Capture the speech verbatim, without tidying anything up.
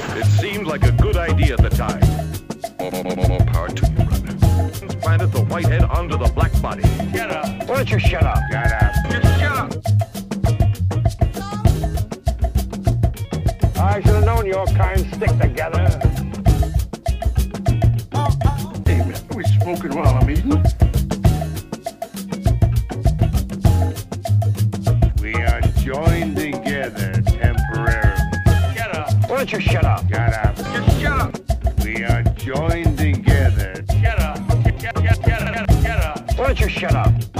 It seemed like a good idea at the time. More, more power to you, brother. Planted the white head onto the black body. Get up. Why don't you shut up? Shut up. Just shut up. I should have known your kind stick together. Hey, man, are we smoking while I'm eating? We are joined together temporarily. Shut up. Why don't you shut up? Shut up. Just shut up. We are joined together. Shut up. Shut, shut, shut, shut, shut up. Why don't you shut up?